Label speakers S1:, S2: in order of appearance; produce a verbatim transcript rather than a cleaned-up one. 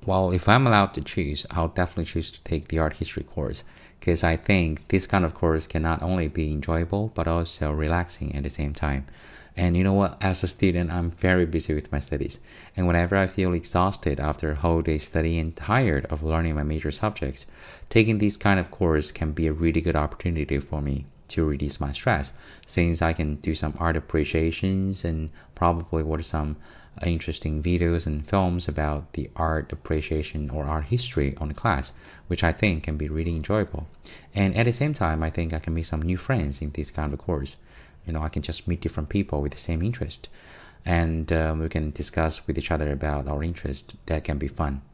S1: Well, if I'm allowed to choose, I'll definitely choose to take the art history course because I think this kind of course can not only be enjoyable but also relaxing at the same time. And you know what? As a student, I'm very busy with my studies. And whenever I feel exhausted after a whole day study and tired of learning my major subjects, taking this kind of course can be a really good opportunity for me to reduce my stress since I can do some art appreciations and probably watch some interesting videos and films about the art appreciation or art history on the class, which I think can be really enjoyable. And at the same time, I think I can make some new friends in this kind of course. You know, I can just meet different people with the same interest, and um, we can discuss with each other about our interest. That can be fun.